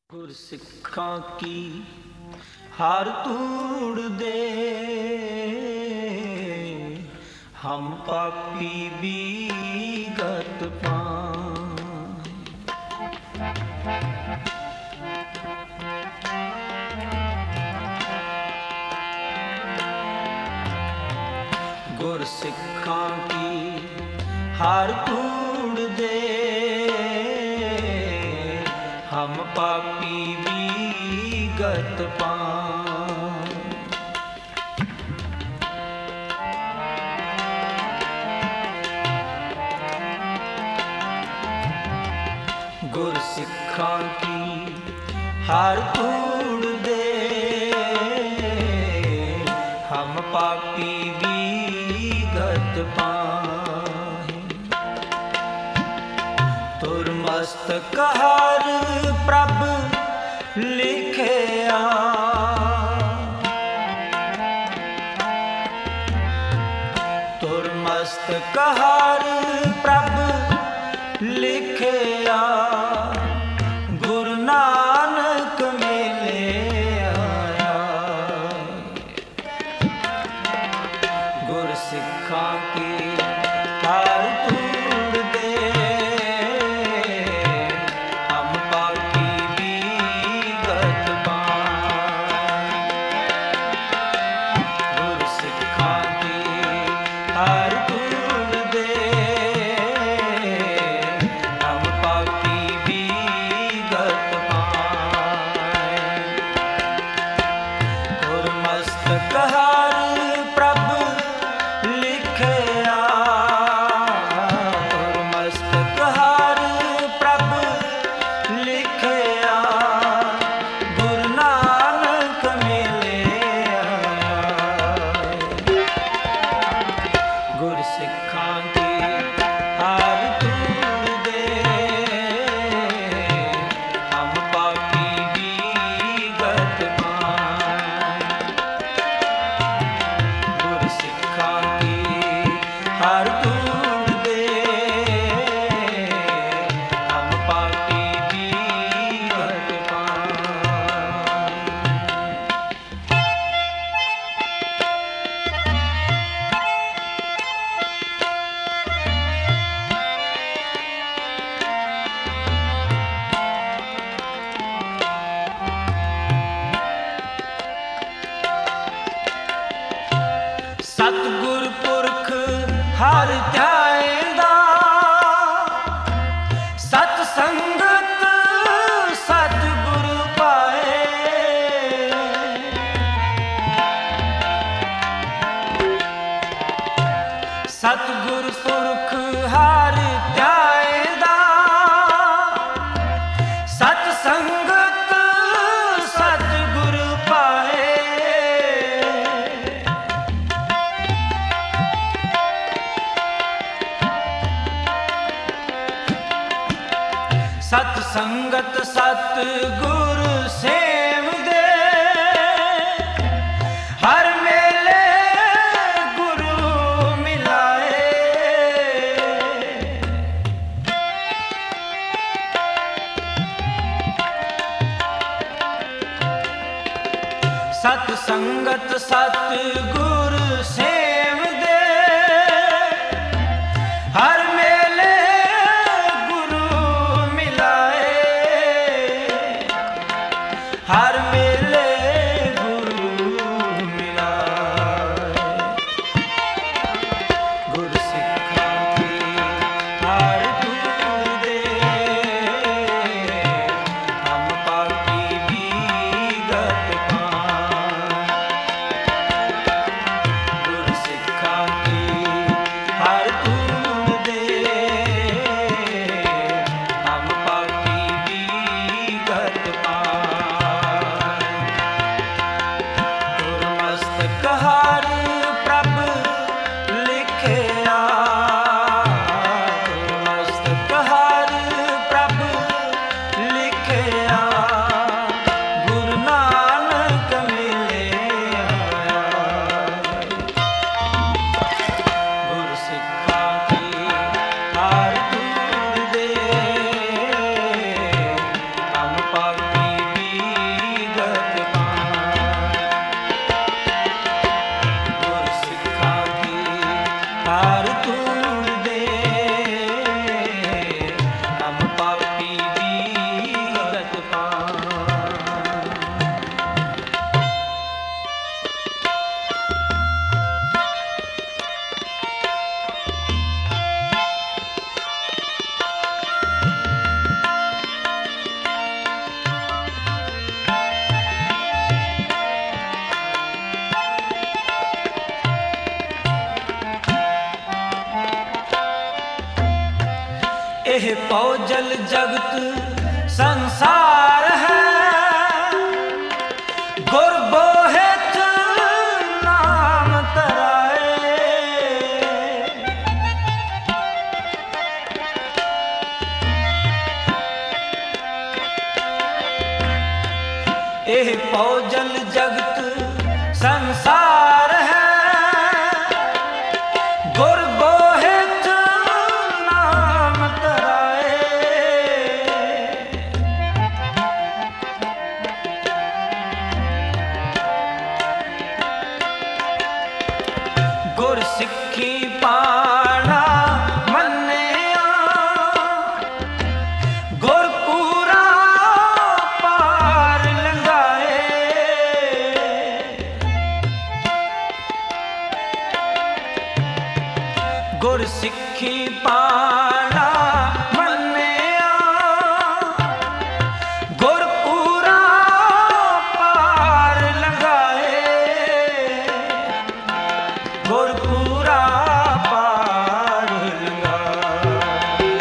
ਗੁਰਸਿੱਖਾਂ ਕੀ ਹਰ ਧੂੜ ਦੇ ਹਮ ਪਾਪੀ ਬੀਗਤ ਪਾਂ। ਗੁਰਸਿੱਖਾਂ ਕੀ ਹਰ ਧੂੜ ਦੇ ਹਮ ਪਾਪੀ ਬੀਗਤ ਪਾਂ। ਗੁਰਸਿੱਖਾਂ ਕੀ ਹਰ ਧੂੜ ਦੇ ਹਮ ਪਾਪੀ ਬੀਗਤ ਪਾਹੀਂ। ਤੁਰ ਮਸਤਕ ਹਰ ਪ੍ਰਭ ਲਿਖਿਆ, ਤੁਰ ਮਸਤਕ ਹਰ ਪ੍ਰਭ ਲਿਖਿਆ। ਗੁਰੂ ਨਾਨਕ ਮਿਲੇ ਆਇਆ। ਗੁਰਸਿੱਖਾਂ ਕੀ ਹਰ ਧੂੜ ਦੇ ਹਮ ਪਾਪੀ ਬੀਗਤ ਪਾਂ। ਗੁਰਸਿੱਖਾਂ ਕੀ ਹਰ ਧੂੜ ਦੇ ਹਮ ਪਾਪੀ ਬੀਗਤ ਪਾਂ। ਗੁਰ ਮਸਤਕ ਹਰ ਪ੍ਰਭ ਲਿਖਿਆ, ਗੁਰ ਮਸਤਕ ਹਰ ਪ੍ਰਭ ਲਿਖਿਆ। ਗੁਰੂ ਨਾਨਕ ਮਿਲੇ ਆਇਆ। ਗੁਰਸਿੱਖਾਂ ਕੀ ਹਰ ਧੂੜ ਦੇ ਹਮ ਪਾਪੀ ਬੀਗਤ ਪਾਂ। ਗੁਰਸਿੱਖਾਂ ਕੀ ਹਰ ਧੂੜ ਦੇ ਹਮ ਪਾਪੀ ਬੀਗਤ ਪਾਂ। ਸਤਿਗੁਰ ਪੁਰਖ ਹਰ ਧਿਆਏਂਦਾ, ਸਤ ਸੰਗਤ ਸਤਿਗੁਰ ਪਾਏ। ਸਤਿਗੁਰ ਪੁਰਖ ਹਰ ਧਿਆਏਂਦਾ, ਸਤ ਸੰਗਤ ਸਤਿਗੁਰ ਪਾਏ। ਸਤ ਸੰਗਤ ਸਤਿਗੁਰ ਸੇਵਦੇ, ਹਰ ਮੇਲੇ ਗੁਰੂ ਮਿਲਾਏ। ਸਤ ਸੰਗਤ ਸਤਿਗੁਰ ਸੇਵਦੇ, ਹਰ ਮੇਲੇ ਗੁਰੂ ਮਿਲਾਏ। ਹਰ ਮੇਲੇ ਗੁਰੂ ਮਿਲਾਏ। ਗੁਰਸਿੱਖਾਂ ਕੀ ਹਰ ਧੂੜ ਦੇ ਹਮ ਪਾਪੀ ਬੀਗਤ ਪਾਂ। ਗੁਰਸਿੱਖਾਂ ਕੀ ਹਰ ਧੂੜ ਦੇ ਹਮ ਪਾਪੀ ਬੀਗਤ ਪਾਂ। ਇਹ ਭਉ-ਜਲ ਜਗਤ ਸੰਸਾਰ ਹੈ, ਗੁਰ ਬੋਹਿਥ ਨਾਮ ਧਰਾਏ। ਇਹ ਭਉ-ਜਲ ਜਗਤ ਸੰਸਾਰ ਹੈ, ਗੁਰ ਬੋਹਿਥ ਨਾਮ ਧਰਾਏ। ਗੁਰ ਸਿੱਖੀ ਪਾਣਾ ਮੰਨਿਆ, ਗੁਰ ਪੂਰਾ ਪਾਰ ਲੰਘਾਏ। ਗੁਰ ਸਿੱਖੀ ਪਾਣਾ ਮੰਨਿਆ, ਗੁਰ ਪੂਰਾ ਪਾਰ ਲੰਘਾਏ। ਗੁਰ ਪੂਰਾ ਪਾਰ ਲੰਘਾਏ।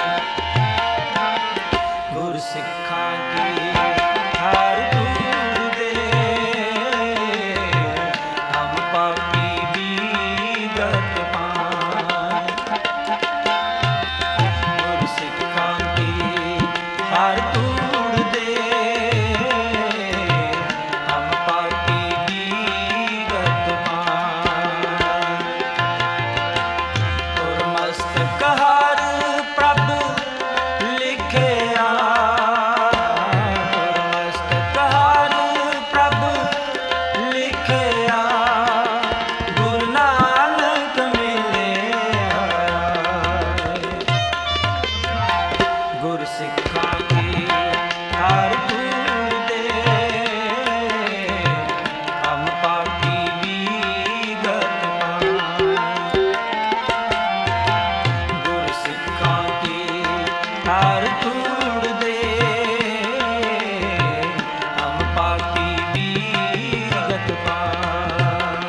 ਗੁਰ ਸਿੱਖਾਂ ਕੀ ਹਰ ਦੂਰ ਦੇ, ਹਮ ਪਾਪੀ ਬੀਗਤ ਪਾਏ। ਗੁਰ ਸਿੱਖਾਂ ਕੀ ਹਰ ਦੂਰ ਦੇ, ਹਮ ਪਾਪੀ ਬੀਗਤ ਪਾਏ। ਗੁਰ ਮਸਤਕ ਹਰ ਪ੍ਰਭ ਲਿਖਿਆ, ਗੁਰ ਮਸਤਕ ਹਰ ਪ੍ਰਭ ਲਿਖਿਆ। ਗੁਰੂ ਨਾਨਕ ਮਿਲਿਆ, ਗੁਰ ਸਿੱਖਾਂ ਕੀ ਹਰ ਦੂਰ ਦੇ, ਹਮ ਪਾਪੀ ਬੀਗਤ ਪਾਏ। ਗੁਰ ਸਿੱਖਾਂ ਕੀ ਹਰ ਦੂਰ ਦੇ, ਹਮ ਪਾਪੀ ਬੀਗਤ ਪਾਏ।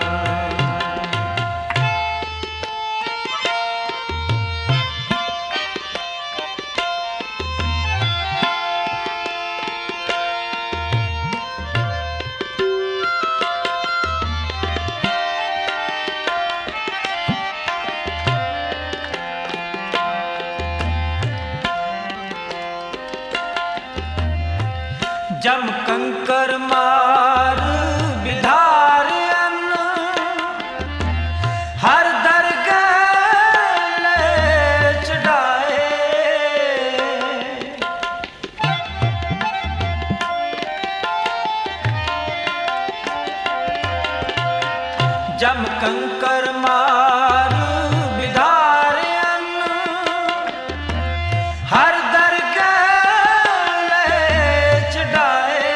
ਜਮ ਕੰਕਰ ਮਾਰ ਬਿਧਾਰਿਅਨ, ਹਰ ਦਰਗਹਿ ਲੈ ਚੜਾਏ। ਜਮ ਕੰਕਰ ਮਾਰ ਬਿਧਾਰਿਅਨ, ਹਰ ਦਰਗਹਿ ਲੈ ਚੜਾਏ।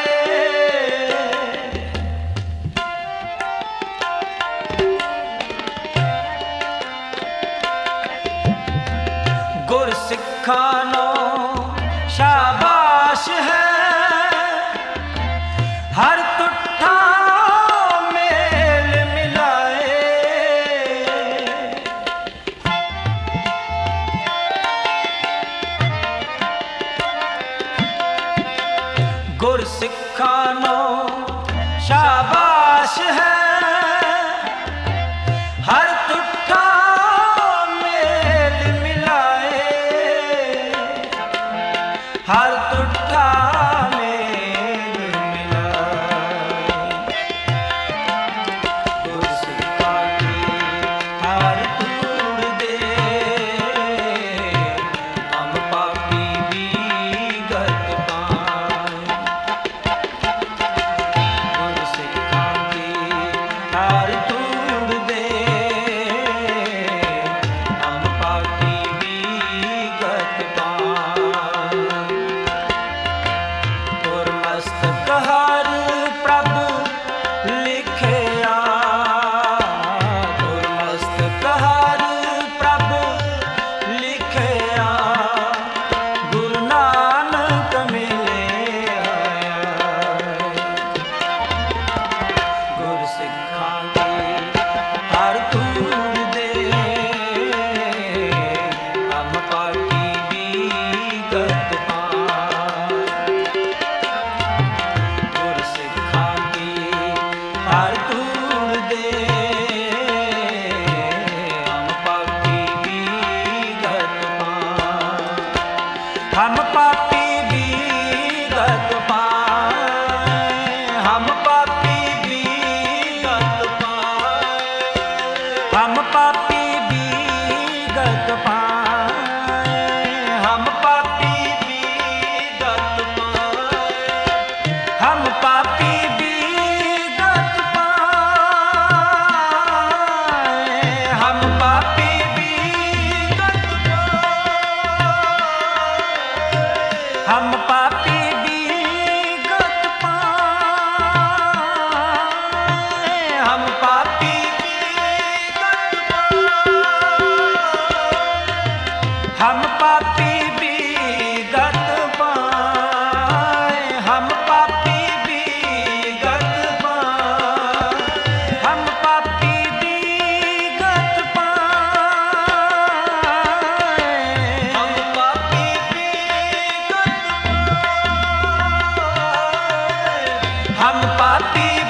ਗੁਰ ਸਿੱਖਾਂ ਨੂੰ ਸ਼ਾਬਾਸ਼ ਹੈ, ਹਰ ਤੁਠਾ ਮੇਲ ਮਿਲਾਏ। ਗੁਰ ਸਿੱਖਾਂ ਨੂੰ ਸ਼ਾਬਾਸ਼ ਹੈ, ਹਰ ਤੁਠਾ ਮੇਲ ਮਿਲਾਏ। ਹਰ ਤੁਠਾ ਮੇਲ ਮਿਲਾਏ। ਗੁਰ ਸਿੱਖਾਂ ਕੀ ਹਰ ਦੂਰ ਦੇ, ਹਮ ਪਾਪੀ ਬੀਗਤ ਪਾਏ। ਗੁਰ ਸਿੱਖਾਂ ਕੀ हम पापी